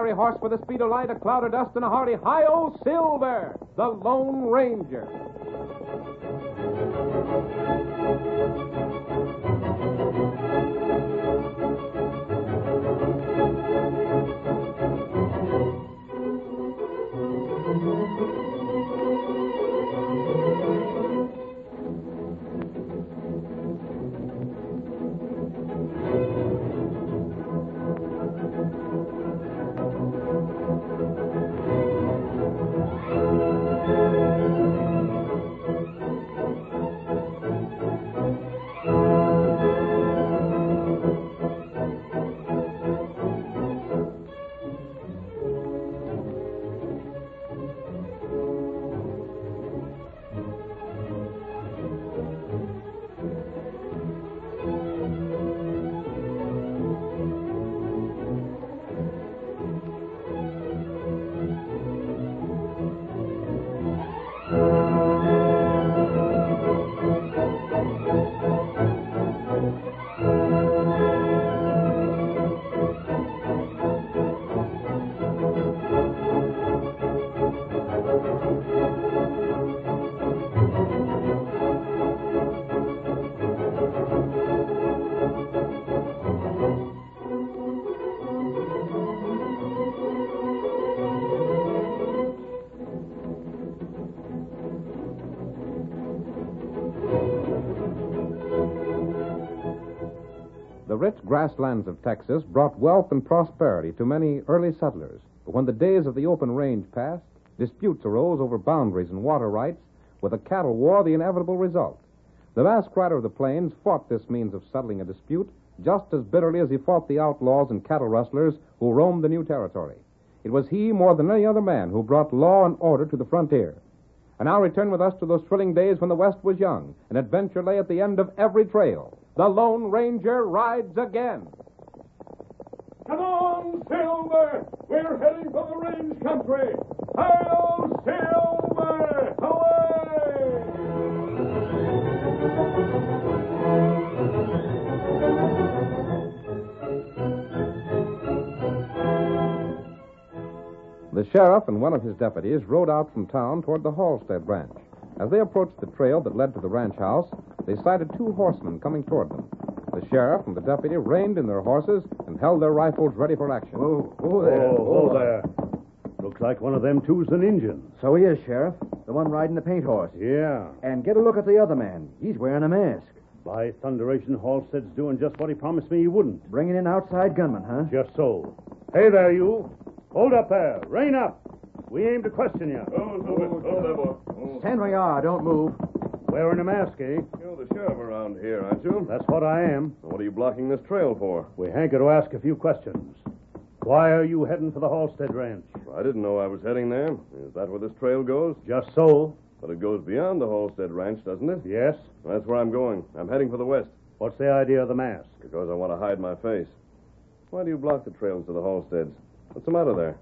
fiery horse with a speed of light, a cloud of dust, and a hearty hi-yo Silver, the Lone Ranger. The rich grasslands of Texas brought wealth and prosperity to many early settlers. But when the days of the open range passed, disputes arose over boundaries and water rights, with a cattle war the inevitable result. The masked rider of the plains fought this means of settling a dispute just as bitterly as he fought the outlaws and cattle rustlers who roamed the new territory. It was he, more than any other man, who brought law and order to the frontier. And now return with us to those thrilling days when the West was young, and adventure lay at the end of every trail. The Lone Ranger rides again. Come on, Silver! We're heading for the range country! Hi-yo, Silver! Away! The sheriff and one of his deputies rode out from town toward the Halstead ranch. As they approached the trail that led to the ranch house, they sighted two horsemen coming toward them. The sheriff and the deputy reined in their horses and held their rifles ready for action. Oh there. Oh, there. Looks like one of them two's an Injun. So he is, Sheriff. The one riding the paint horse. Yeah. And get a look at the other man. He's wearing a mask. By thunderation, Halstead's doing just what he promised me he wouldn't. Bringing in outside gunmen, huh? Just so. Hey there, you. Hold up there. Rein up. We aim to question you. Oh, there, boy. Stand where you are. Don't move. Wearing a mask, eh? You're the sheriff around here, aren't you? That's what I am. What are you blocking this trail for? We hanker to ask a few questions. Why are you heading for the Halstead Ranch? I didn't know I was heading there. Is that where this trail goes? Just so. But it goes beyond the Halstead Ranch, doesn't it? Yes. That's where I'm going. I'm heading for the west. What's the idea of the mask? Because I want to hide my face. Why do you block the trails to the Halsteads? What's the matter there?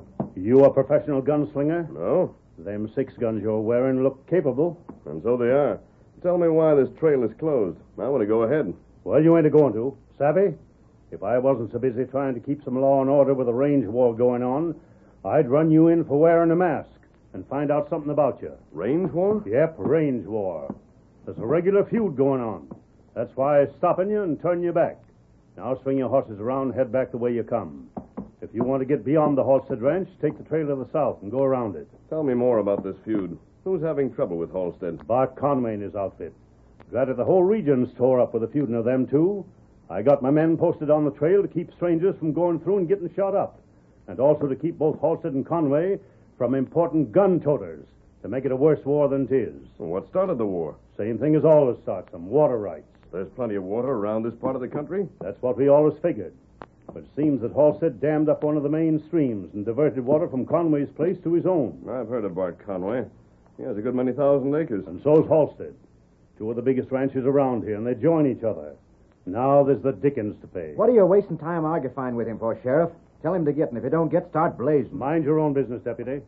You a professional gunslinger? No. Them 6 guns you're wearing look capable. And so they are. Tell me why this trail is closed. I want to go ahead. Well, you ain't a-going to. Savvy? If I wasn't so busy trying to keep some law and order with a range war going on, I'd run you in for wearing a mask and find out something about you. Range war? Yep, range war. There's a regular feud going on. That's why I'm stopping you and turning you back. Now swing your horses around and head back the way you come. If you want to get beyond the Halstead Ranch, take the trail to the south and go around it. Tell me more about this feud. Who's having trouble with Halstead? Bart Conway and his outfit. Granted, the whole region's tore up with a feuding of them two. I got my men posted on the trail to keep strangers from going through and getting shot up, and also to keep both Halstead and Conway from important gun toters, to make it a worse war than 'tis. Well, what started the war? Same thing as always starts them, water rights. There's plenty of water around this part of the country. That's what we always figured. But it seems that Halstead dammed up one of the main streams and diverted water from Conway's place to his own. I've heard of Bart Conway. He has a good many thousand acres. And so's Halstead. Two of the biggest ranches around here, and they join each other. Now there's the dickens to pay. What are you wasting time arguing with him for, Sheriff? Tell him to get, and if he don't get, start blazing. Mind your own business, Deputy.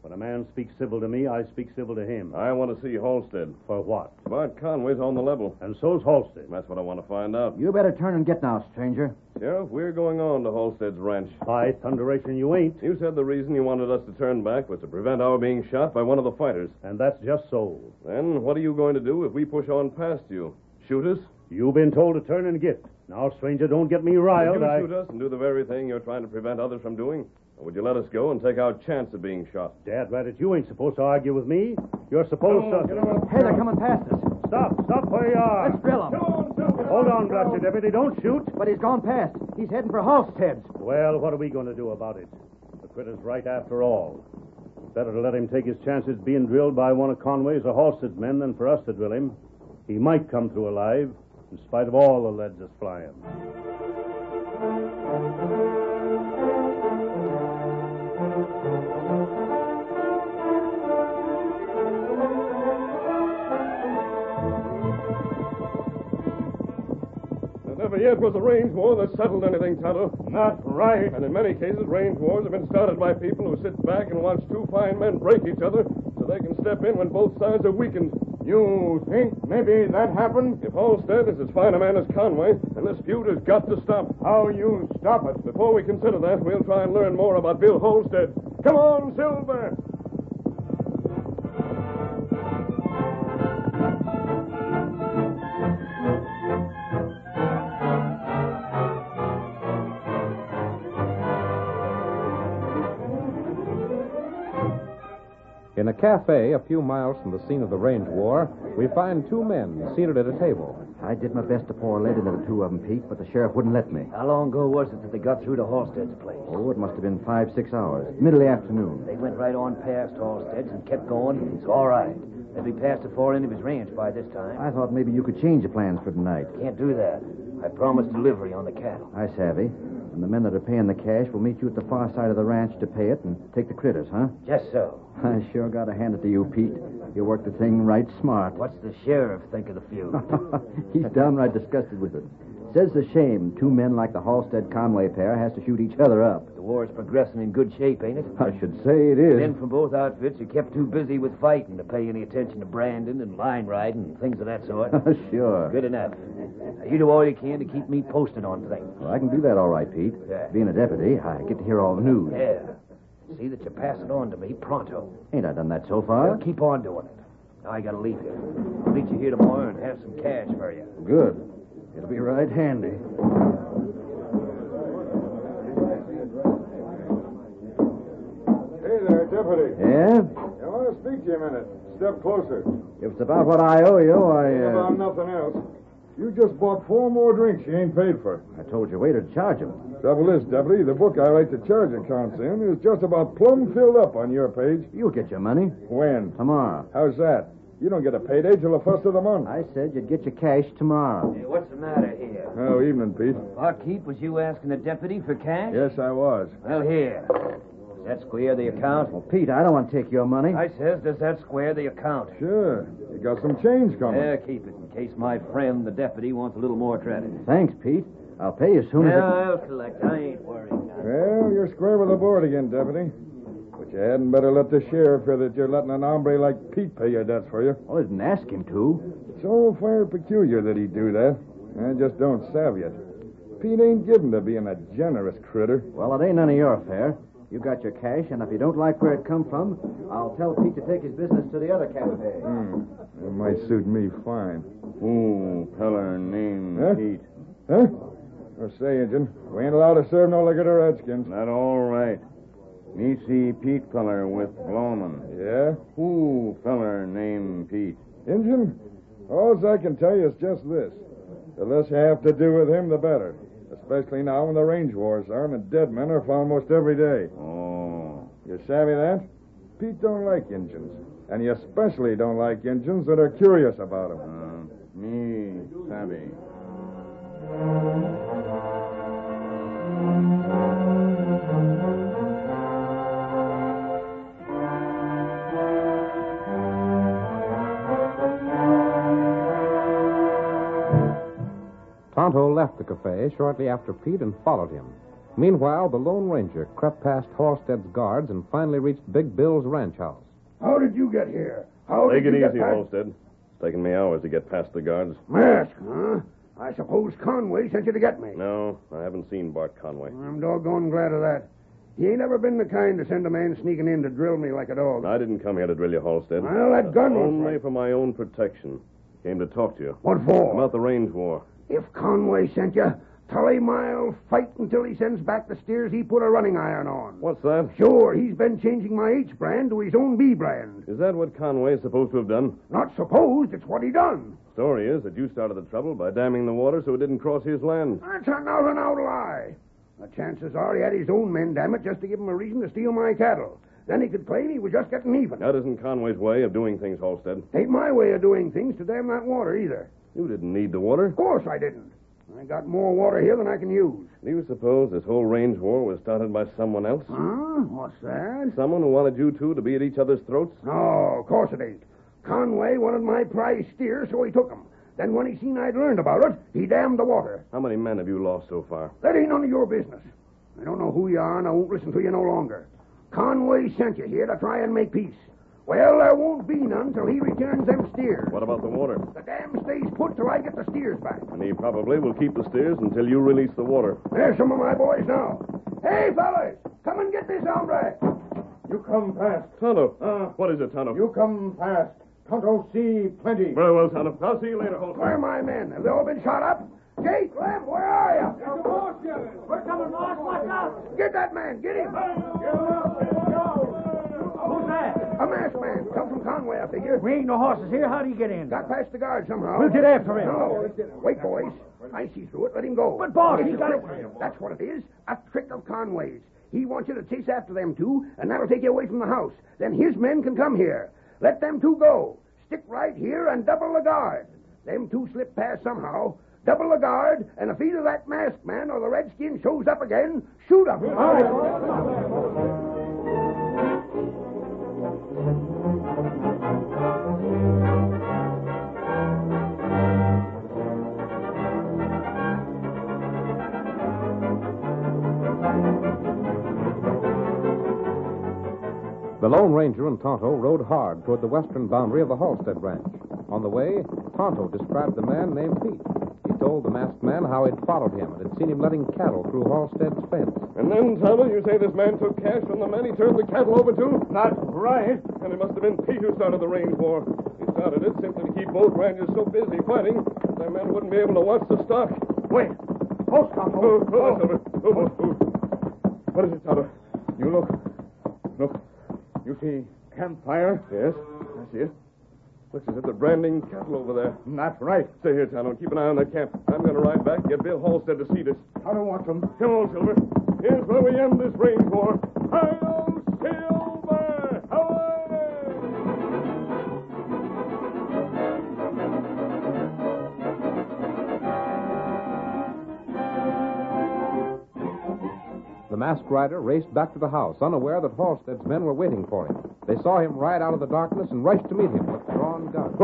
When a man speaks civil to me, I speak civil to him. I want to see Halstead. For what? Bart Conway's on the level. And so's Halstead. That's what I want to find out. You better turn and get now, stranger. Sheriff, we're going on to Halstead's ranch. By thunderation, you ain't. You said the reason you wanted us to turn back was to prevent our being shot by one of the fighters. And that's just so. Then what are you going to do if we push on past you? Shoot us? You've been told to turn and get. Now, stranger, don't get me riled. Would you shoot us and do the very thing you're trying to prevent others from doing? Or would you let us go and take our chance of being shot? Dad, Radit, you ain't supposed to argue with me. You're supposed to... Hey, they're coming past us. Stop where you are. Let's drill them. Hold on, blast you, deputy. Don't shoot. But he's gone past. He's heading for Halstead's. Well, what are we going to do about it? The critter's right after all. Better to let him take his chances being drilled by one of Conway's or Halstead's men than for us to drill him. He might come through alive, in spite of all the leads that's flying. Never yet was a range war that settled anything, Tonto. Not right. And in many cases, range wars have been started by people who sit back and watch two fine men break each other so they can step in when both sides are weakened. You think maybe that happened? If Halstead is as fine a man as Conway, then this feud has got to stop. How you stop it? Before we consider that, we'll try and learn more about Bill Halstead. Come on, Silver! In a cafe a few miles from the scene of the range war, we find two men seated at a table. I did my best to pour lead into the two of them, Pete, but the sheriff wouldn't let me. How long ago was it that they got through to Halstead's place? Oh, it must have been 5-6 hours. Middle of the afternoon. They went right on past Halstead's and kept going. It's all right. They'll be past the far end of his ranch by this time. I thought maybe you could change the plans for tonight. Can't do that. I promised delivery on the cattle. I savvy. And the men that are paying the cash will meet you at the far side of the ranch to pay it and take the critters, huh? Just so. I sure got to hand it to you, Pete. You worked the thing right smart. What's the sheriff think of the feud? He's downright disgusted with it. Says the shame two men like the Halstead-Conway pair has to shoot each other up. The war's progressing in good shape, ain't it? I should say it is. Men from both outfits are kept too busy with fighting to pay any attention to branding and line riding and things of that sort. Sure. Good enough. Now, you do all you can to keep me posted on things. Well, I can do that all right, Pete. Yeah. Being a deputy, I get to hear all the news. Yeah. See that you pass it on to me pronto. Ain't I done that so far? Well, keep on doing it. Now I gotta leave here. I'll meet you here tomorrow and have some cash for you. Good. It'll be right handy. Hey there, deputy. Yeah? I want to speak to you a minute. Step closer. If it's about what I owe you, About nothing else. You just bought 4 more drinks you ain't paid for. I told your waiter to charge him. Trouble is, deputy, the book I write the charge accounts in is just about plumb filled up on your page. You'll get your money. When? Tomorrow. How's that? You don't get a payday till the first of the month. I said you'd get your cash tomorrow. Hey, what's the matter here? Oh, evening, Pete. Barkeep, was you asking the deputy for cash? Yes, I was. Well, here. Does that square the account? Well, Pete, I don't want to take your money. I says, does that square the account? Sure. You got some change coming. Yeah, keep it in case my friend, the deputy, wants a little more credit. Thanks, Pete. I'll pay you as soon as I'll collect. I ain't worried now. Well, you're square with the board again, deputy. But you hadn't better let the sheriff hear that you're letting an hombre like Pete pay your debts for you. I didn't ask him to. It's all fire peculiar that he'd do that. I just don't savvy it. Pete ain't given to being a generous critter. Well, it ain't none of your affair. You got your cash, and if you don't like where it come from, I'll tell Pete to take his business to the other cafe. It might suit me fine. Ooh, feller named Huh? Pete. Huh? Oh, say, Injun, we ain't allowed to serve no liquor to redskins. That all right. Me see Pete feller with Blowman. Yeah? Who feller named Pete? Injun, all I can tell you is just this. The less you have to do with him, the better. Especially now when the range war's on and dead men are found most every day. Oh. You savvy that? Pete don't like Injuns. And he especially don't like Injuns that are curious about him. Me savvy. Tonto left the cafe shortly after Pete and followed him. Meanwhile, the Lone Ranger crept past Halstead's guards and finally reached Big Bill's ranch house. How did you get here? How Take did it you easy, get past... Halstead. It's taken me hours to get past the guards. Mask, huh? I suppose Conway sent you to get me. No, I haven't seen Bart Conway. I'm doggone glad of that. He ain't ever been the kind to send a man sneaking in to drill me like a dog. I didn't come here to drill you, Halstead. Well, that gun was Only right. for my own protection. Came to talk to you. What for? About the range war. If Conway sent you, Tully Mile'll fight until he sends back the steers he put a running iron on. What's that? Sure, he's been changing my H brand to his own B brand. Is that what Conway's supposed to have done? Not supposed, it's what he done. Story is that you started the trouble by damming the water so it didn't cross his land. That's an out-and-out lie. The chances are he had his own men, damn it, just to give him a reason to steal my cattle. Then he could claim he was just getting even. That isn't Conway's way of doing things, Halstead. Ain't my way of doing things to dam that water either. You didn't need the water. Of course I didn't. I got more water here than I can use. Do you suppose this whole range war was started by someone else? Huh? What's that? Someone who wanted you two to be at each other's throats? No, of course it ain't. Conway wanted my prize steer, so he took 'em. Then when he seen I'd learned about it, he dammed the water. How many men have you lost so far? That ain't none of your business. I don't know who you are, and I won't listen to you no longer. Conway sent you here to try and make peace. Well, there won't be none till he returns them steers. What about the water? The dam stays put till I get the steers back. And he probably will keep the steers until you release the water. There's some of my boys now. Hey, fellas, come and get this hombre. You come fast. Tonto. What is it, Tonto? You come fast. Tonto see plenty. Very well, Tonto. I'll see you later, Halstead. Where are my men? Have they all been shot up? Jake, Lem, where are you? We're coming, boss. Watch out. Get that man. Get him. Who's that? A masked man. Come from Conway, I figure. We ain't no horses here. How'd he get in? Got past the guard somehow. We'll get after him. No. Wait, boys. I see through it. Let him go. But, boss, It's he a got trick. it. That's what it is. A trick of Conway's. He wants you to chase after them two, and that'll take you away from the house. Then his men can come here. Let them two go. Stick right here and double the guard. Them two slip past somehow. Double the guard, and if either that masked man or the redskin shows up again, shoot him. All right. The Lone Ranger and Tonto rode hard toward the western boundary of the Halstead ranch. On the way, Tonto described the man named Pete. He told the masked man how he'd followed him and had seen him letting cattle through Halstead's fence. And then, Tonto, you say this man took cash from the man he turned the cattle over to? Not right. And it must have been Pete who started the range war. He started it simply to keep both ranchers so busy fighting that their men wouldn't be able to watch the stock. Wait. Hold, Tonto. Silver. What is it, Tonto? You look. Look. You see campfire? Yes, I see it. Looks as if they're branding cattle over there. Not right. Stay here, Tonto. Keep an eye on that camp. I'm going to ride back and get Bill Halstead to see this. Tonto wants them. Come on, Silver. Here's where we end this range war. Hi-yo, Silver! Away! The masked rider raced back to the house, unaware that Halstead's men were waiting for him. They saw him ride out of the darkness and rushed to meet him with drawn guns.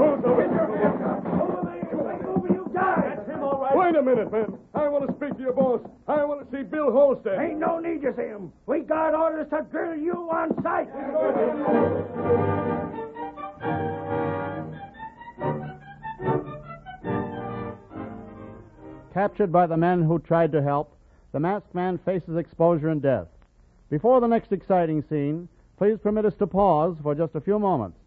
Wait a minute, man. I want to speak to your boss. I want to see Bill Halstead. Ain't no need to see him. We got orders to drill you on sight. Captured by the men who tried to help, the masked man faces exposure and death. Before the next exciting scene, please permit us to pause for just a few moments.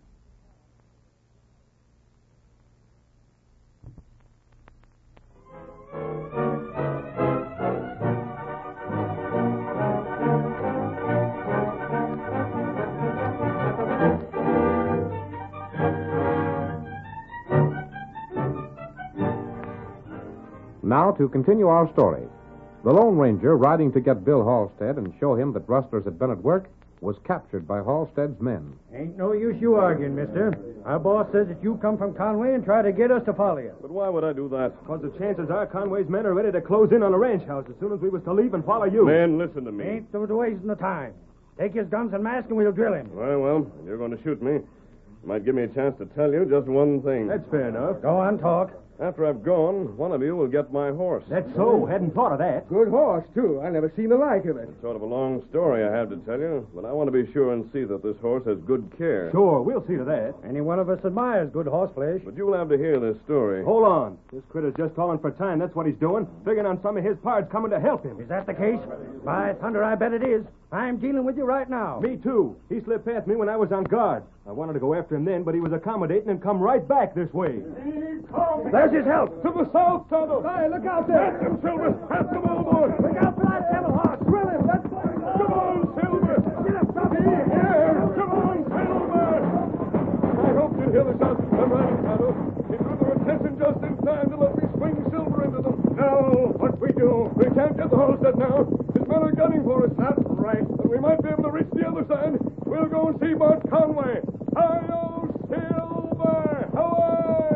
Now, to continue our story. The Lone Ranger, riding to get Bill Halstead and show him that rustlers had been at work, was captured by Halstead's men. Ain't no use you arguing, mister. Our boss says that you come from Conway and try to get us to follow you. But why would I do that? Because the chances are Conway's men are ready to close in on the ranch house as soon as we was to leave and follow you. Man, listen to me. Ain't no wasting the time. Take his guns and mask and we'll drill him. Well, if you're going to shoot me, you might give me a chance to tell you just one thing. That's fair enough. Go on, talk. After I've gone, one of you will get my horse. That's so. Hadn't thought of that. Good horse, too. I never seen the like of it. It's sort of a long story I have to tell you, but I want to be sure and see that this horse has good care. Sure, we'll see to that. Any one of us admires good horse flesh. But you'll have to hear this story. Hold on. This critter's just calling for time. That's what he's doing. Figuring on some of his pards coming to help him. Is that the case? By thunder, I bet it is. I'm dealing with you right now. Me, too. He slipped past me when I was on guard. I wanted to go after him then, but he was accommodating and come right back this way. There's his help. To the south, Tonto. Hey, look out there. Catch him, Silver. Catch him overboard. Look out for that devil horse. Drill him. Let's go. Come on, Silver. Get up, Tuppy. Here. Come on, Silver. I hope you'll hear the shots come riding, Tonto. He drew their attention just in time to let me swing Silver into them. No, what we do? We can't get the Halstead now. His men are gunning for us. That's right. But we might be able to reach the other side. We'll go and see Bart Conway. Hi-yo, Silver! Away!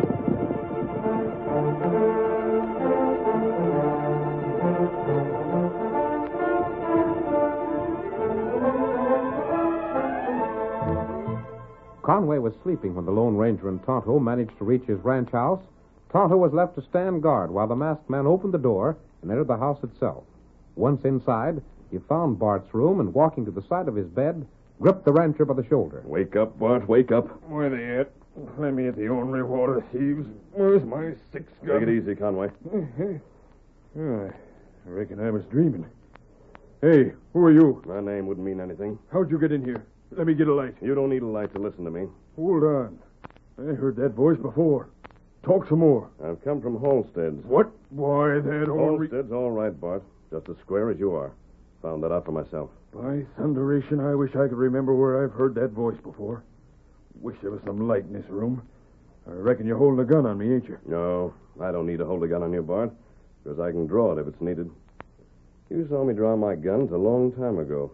Conway was sleeping when the Lone Ranger and Tonto managed to reach his ranch house. Tonto was left to stand guard while the masked man opened the door and entered the house itself. Once inside, he found Bart's room and, walking to the side of his bed, gripped the rancher by the shoulder. Wake up, Bart, wake up. Where they at? Let me at the ornery water thieves. Where's my six gun? Take it easy, Conway. I reckon I was dreaming. Hey, who are you? My name wouldn't mean anything. How'd you get in here? Let me get a light. You don't need a light to listen to me. Hold on. I heard that voice before. Talk some more. I've come from Halstead's. What? Why, that ornery... Halstead's all right, Bart. Just as square as you are. Found that out for myself. By thunderation, I wish I could remember where I've heard that voice before. Wish there was some light in this room. I reckon you're holding a gun on me, ain't you? No, I don't need to hold a gun on you, Bart, because I can draw it if it's needed. You saw me draw my guns a long time ago.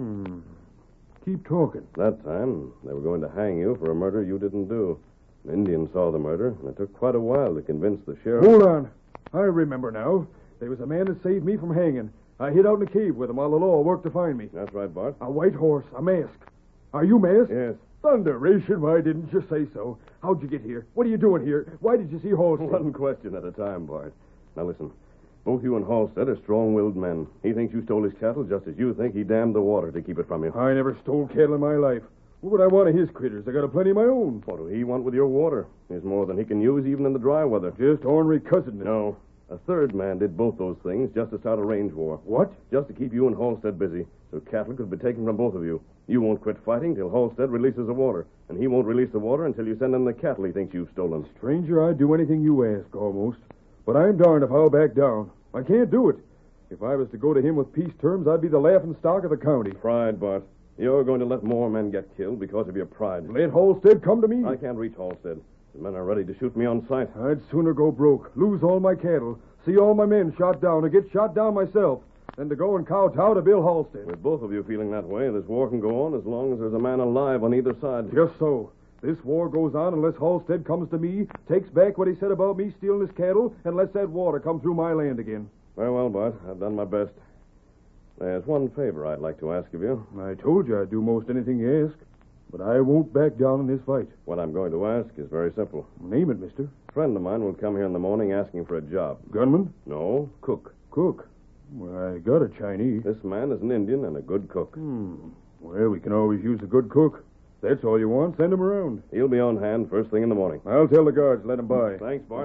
Keep talking. That time, they were going to hang you for a murder you didn't do. An Indian saw the murder, and it took quite a while to convince the sheriff... Hold on. I remember now. There was a man that saved me from hanging. I hid out in the cave with him while the law worked to find me. That's right, Bart. A white horse, a mask. Are you masked? Yes. Thunderation, why didn't you say so? How'd you get here? What are you doing here? Why did you see Halstead? One question at a time, Bart. Now listen. Both you and Halstead are strong-willed men. He thinks you stole his cattle just as you think he dammed the water to keep it from you. I never stole cattle in my life. What would I want of his critters? I got a plenty of my own. What do he want with your water? There's more than he can use even in the dry weather. Just ornery cousin. No. A third man did both those things just to start a range war. What? Just to keep you and Halstead busy, so cattle could be taken from both of you. You won't quit fighting till Halstead releases the water, and he won't release the water until you send him the cattle he thinks you've stolen. Stranger, I'd do anything you ask, almost. But I'm darned if I'll back down. I can't do it. If I was to go to him with peace terms, I'd be the laughing stock of the county. Pride, Bart. You're going to let more men get killed because of your pride. Let Halstead come to me. I can't reach Halstead. The men are ready to shoot me on sight. I'd sooner go broke, lose all my cattle, see all my men shot down, or get shot down myself, than to go and kowtow to Bill Halstead. With both of you feeling that way, this war can go on as long as there's a man alive on either side. Just so. This war goes on unless Halstead comes to me, takes back what he said about me stealing his cattle, and lets that water come through my land again. Very well, Bart. I've done my best. There's one favor I'd like to ask of you. I told you I'd do most anything you ask, but I won't back down in this fight. What I'm going to ask is very simple. Name it, mister. A friend of mine will come here in the morning asking for a job. Gunman? No, cook. Cook? Well, I got a Chinese. This man is an Indian and a good cook. Well, we can always use a good cook. That's all you want. Send him around. He'll be on hand first thing in the morning. I'll tell the guards. Let him by. Thanks, Bart.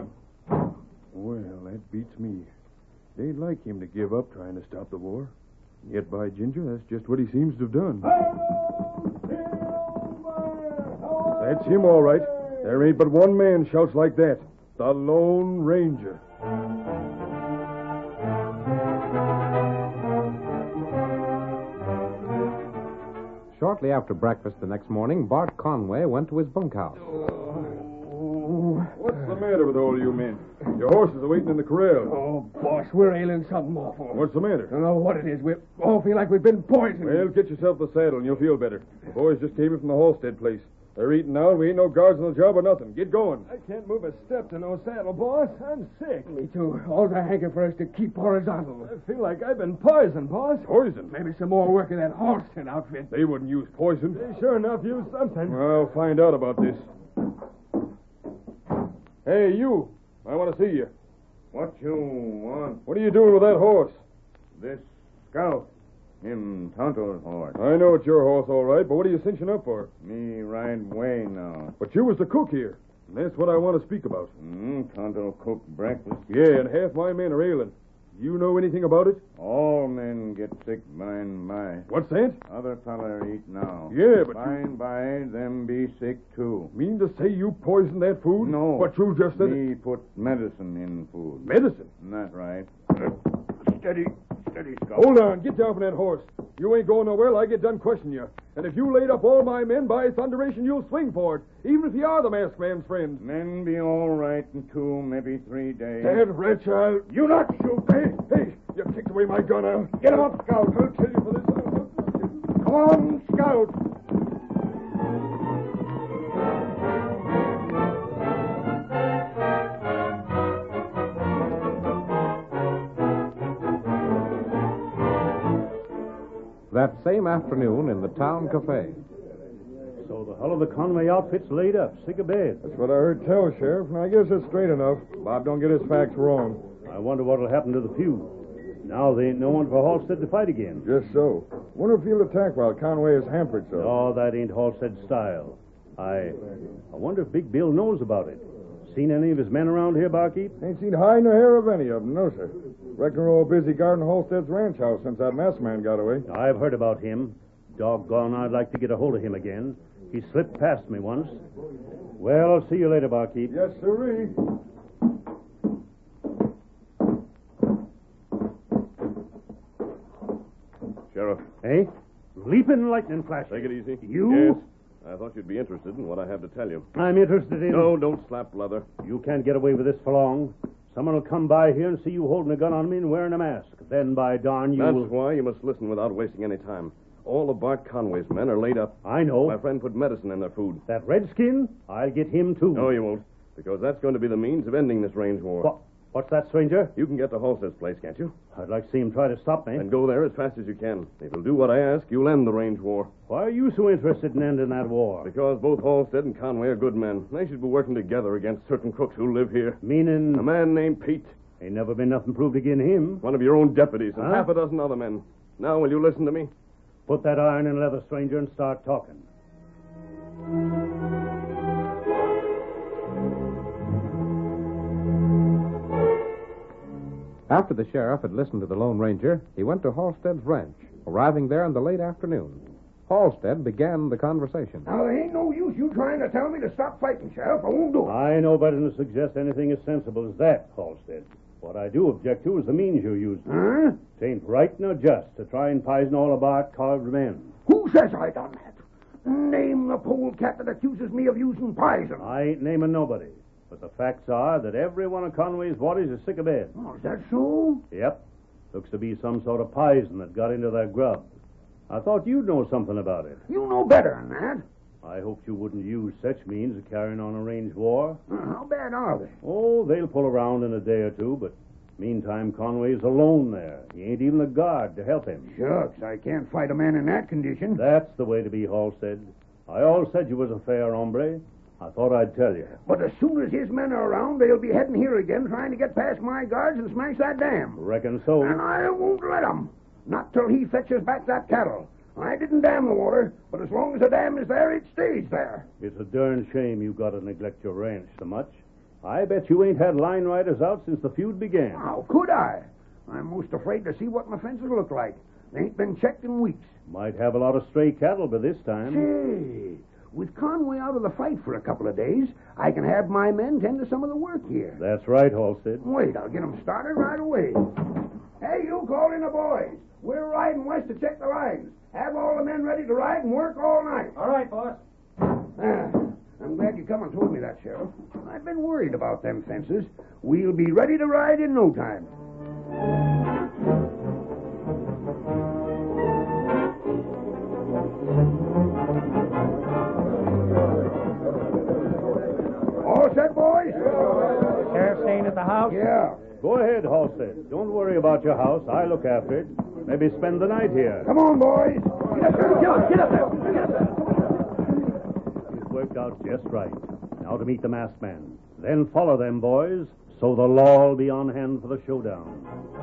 Well, that beats me. They'd like him to give up trying to stop the war. Yet, by ginger, that's just what he seems to have done. That's him, all right. There ain't but one man shouts like that. The Lone Ranger. Shortly after breakfast the next morning, Bart Conway went to his bunkhouse. What's the matter with all you men? Your horses are waiting in the corral. Oh, boss, we're ailing something awful. What's the matter? I don't know what it is. We all feel like we've been poisoned. Well, get yourself the saddle and you'll feel better. The boys just came in from the Halstead place. They're eating now, and we ain't no guards on the job or nothing. Get going. I can't move a step to no saddle, boss. I'm sick. Me too. All I hanker for is to keep horizontal. I feel like I've been poisoned, boss. Poison? Maybe some more work of that Halstead outfit. They wouldn't use poison. They sure enough used something. I'll find out about this. Hey, you. I want to see you. What you want? What are you doing with that horse? This scout. Him Tonto's horse. I know it's your horse, all right, but what are you cinching up for? Me ride way now. But you was the cook here. And that's what I want to speak about. Tonto cook breakfast. Yeah, and half my men are ailing. You know anything about it? All men get sick by and by. What's that? Other feller eat now. Yeah, but by and by, them be sick too. Mean to say you poisoned that food? No. But you just said Me put medicine in food. Medicine? That's right. Steady, Scout. Hold on. Get down from that horse. You ain't going nowhere till I get done questioning you. And if you laid up all my men, by thunderation, you'll swing for it, even if you are the masked man's friend. Men be all right in 2, maybe 3 days. That wretch, You not shoot. Hey, you kicked away my gun. Get him up, Scout. I'll kill you for this. Come on, Scout. That same afternoon in the town cafe. So the hull of the Conway outfit's laid up, sick of bed. That's what I heard tell, Sheriff, and I guess it's straight enough. Bob don't get his facts wrong. I wonder what'll happen to the feud. Now there ain't no one for Halstead to fight again. Just so. Wonder if he'll attack while Conway is hampered so. No, that ain't Halstead's style. I wonder if Big Bill knows about it. Seen any of his men around here, barkeep? Ain't seen hide nor hair of any of them, no, sir. Reckon we're all busy guarding Halstead's ranch house since that masked man got away. I've heard about him. Doggone, I'd like to get a hold of him again. He slipped past me once. Well, I'll see you later, barkeep. Yes, sirree. Sheriff. Hey? Leaping lightning flash. Take it easy. You? Yes. I thought you'd be interested in what I have to tell you. I'm interested in... No, don't slap leather. You can't get away with this for long. Someone will come by here and see you holding a gun on me and wearing a mask. Then, by darn, you That's will... why you must listen without wasting any time. All of Bart Conway's men are laid up. I know. My friend put medicine in their food. That redskin? I'll get him, too. No, you won't. Because that's going to be the means of ending this range war. What's that, stranger? You can get to Halstead's place, can't you? I'd like to see him try to stop me. And go there as fast as you can. If you'll do what I ask, you'll end the range war. Why are you so interested in ending that war? Because both Halstead and Conway are good men. They should be working together against certain crooks who live here. Meaning? A man named Pete. Ain't never been nothing proved against him. One of your own deputies and Huh? half a dozen other men. Now, will you listen to me? Put that iron in leather, stranger, and start talking. After the sheriff had listened to the Lone Ranger, he went to Halstead's ranch, arriving there in the late afternoon. Halstead began the conversation. Now, there ain't no use you trying to tell me to stop fighting, Sheriff. I won't do it. I know better than to suggest anything as sensible as that, Halstead. What I do object to is the means you're using. Huh? It ain't right nor just to try and poison all of our carved men. Who says I done that? Name the polecat that accuses me of using poison. I ain't naming nobody. But the facts are that every one of Conway's bodies is sick of bed. Oh, is that so? Yep. Looks to be some sort of poison that got into their grub. I thought you'd know something about it. You know better than that. I hoped you wouldn't use such means of carrying on a range war. How bad are they? Oh, they'll pull around in a day or two, but meantime, Conway's alone there. He ain't even a guard to help him. Shucks, I can't fight a man in that condition. That's the way to be, Halstead. I always said you was a fair hombre. I thought I'd tell you. But as soon as his men are around, they'll be heading here again, trying to get past my guards and smash that dam. Reckon so. And I won't let 'em. Not till he fetches back that cattle. I didn't dam the water, but as long as the dam is there, it stays there. It's a darn shame you got to neglect your ranch so much. I bet you ain't had line riders out since the feud began. How could I? I'm most afraid to see what my fences look like. They ain't been checked in weeks. Might have a lot of stray cattle by this time. Say, with Conway out of the fight for a couple of days, I can have my men tend to some of the work here. That's right, Halstead. Wait, I'll get 'em started right away. Hey, you call in the boys. We're riding west to check the lines. Have all the men ready to ride and work all night. All right, boss. I'm glad you come and told me that, Sheriff. I've been worried about them fences. We'll be ready to ride in no time. All set, boys? Sheriff staying at the house? Yeah. Go ahead, Halstead. Don't worry about your house. I look after it. Maybe spend the night here. Come on, boys. Get up there. Get up there. Get up there. It's worked out just right. Now to meet the masked man. Then follow them, boys. So the law will be on hand for the showdown.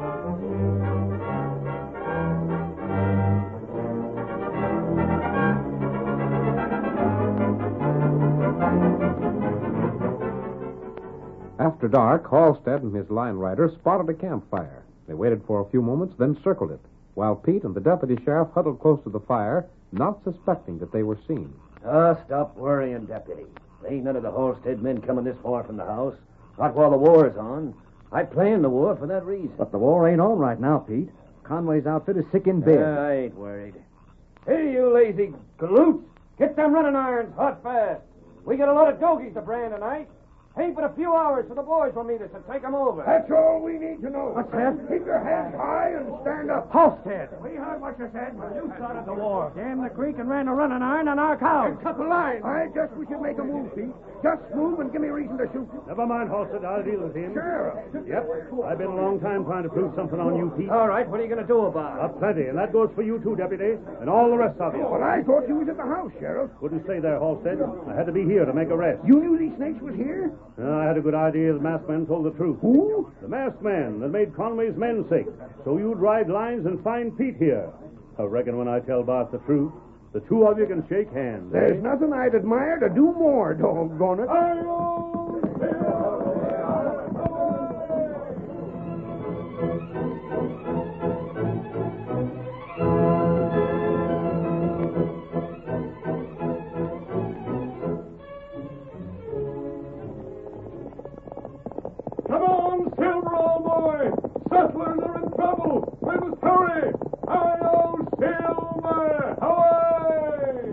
After dark, Halstead and his line rider spotted a campfire. They waited for a few moments, then circled it, while Pete and the deputy sheriff huddled close to the fire, not suspecting that they were seen. Stop worrying, deputy. There ain't none of the Halstead men coming this far from the house. Not while the war's on. I planned the war for that reason. But the war ain't on right now, Pete. Conway's outfit is sick in bed. I ain't worried. Hey, you lazy galoots. Get them running irons hot fast. We got a lot of dogies to brand tonight. Ain't but a few hours for the boys will meet us and take them over. That's all we need to know. What's that? Keep your heads high and stand up. Halstead. We heard what you said. You started the war. Damn the creek and ran a running iron on our cows. Cut the line. I guess we should make a move, Pete. Just move and give me reason to shoot. Never mind, Halstead. I'll deal with him. Sheriff. Yep. I've been a long time trying to prove something on you, Pete. All right, what are you going to do about it? Plenty, and that goes for you too, deputy, and all the rest of you. But I thought you was at the house, Sheriff. Couldn't stay there, Halstead. I had to be here to make arrests. You knew these snakes was here? I had a good idea the masked man told the truth. Who? The masked man that made Conway's men sick. So you'd ride lines and find Pete here. I reckon when I tell Bart the truth, the two of you can shake hands. There's nothing I'd admire to do more, doggone it. Come on, Silver, old boy! Settlers are in trouble! We must hurry! Hi-yo, Silver! Away!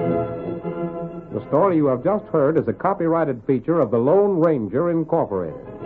The story you have just heard is a copyrighted feature of the Lone Ranger Incorporated.